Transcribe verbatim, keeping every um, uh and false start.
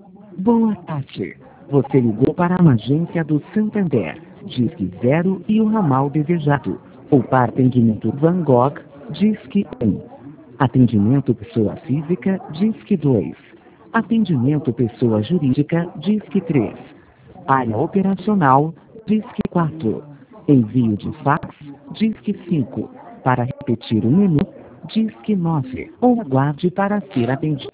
Boa tarde. Você ligou para uma agência do Santander, Disque Zero e o ramal desejado. Ou para atendimento Van Gogh, Disque um. Atendimento pessoa física, Disque dois. Atendimento pessoa jurídica, Disque três. Área operacional, Disque quatro. Envio de fax, Disque cinco. Para repetir o menu, Disque nove. Ou aguarde para ser atendido.